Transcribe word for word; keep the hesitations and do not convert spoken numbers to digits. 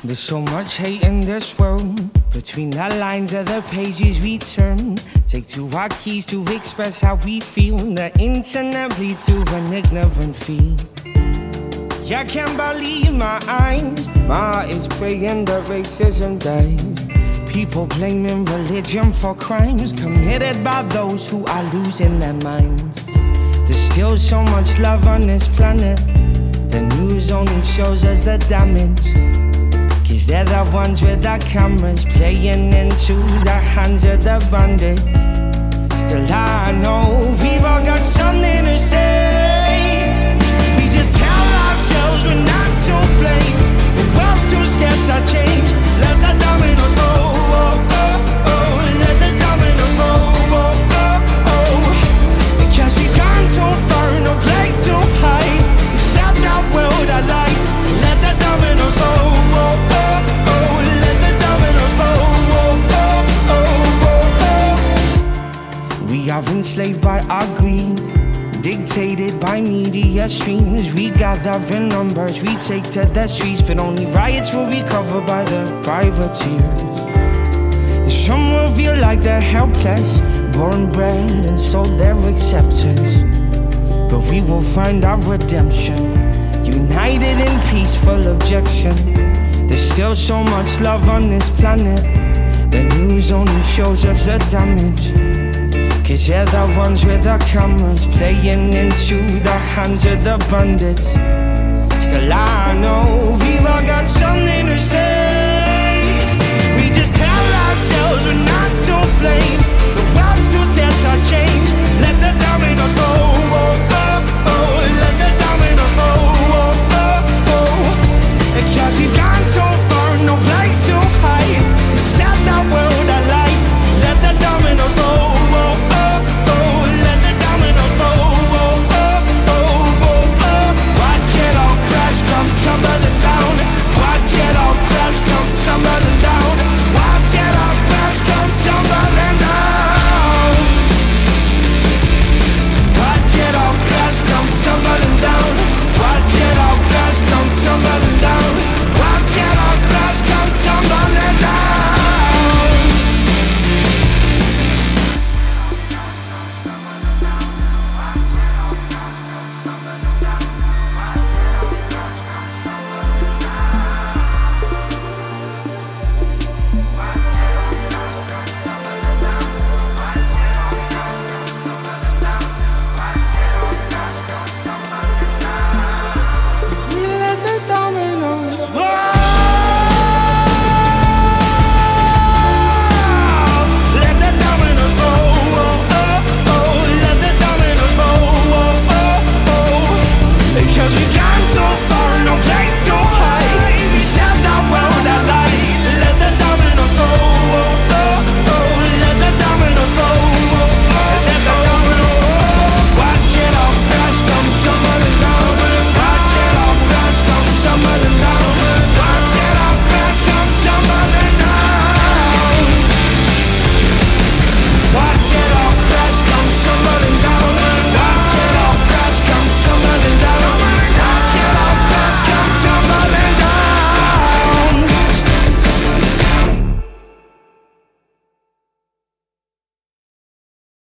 There's so much hate in this world. Between the lines of the pages we turn, take to our keys to express how we feel. The internet leads to an ignorant feel. I can't believe my eyes. My heart is praying that racism dies. People blaming religion for crimes committed by those who are losing their minds. There's still so much love on this planet. The news only shows us the damage, 'cause they're the ones with the cameras playing into the hands of the bandits. Still I know we've all got something to say. We just tell ourselves we're not to blame. The world's too scared to change. Let the dominoes fall, oh, oh, oh. Let the dominoes fall, oh, oh, oh. Because we've gone too far, no place to hide. We set that world alight. Let the dominoes fall, oh, oh, oh. Let the dominoes fall, oh, oh, oh, oh. We are enslaved by our greed, dictated by media streams. We gather in numbers, we take to the streets, but only riots will be covered by the privateers. Some will feel like they're helpless, born bred and sold their acceptance. But we will find our redemption, united in peaceful objection. There's still so much love on this planet. The news only shows us the damage, 'cause they're the ones with the cameras playing into the hands of the bandits. Still I know we've all got something to say.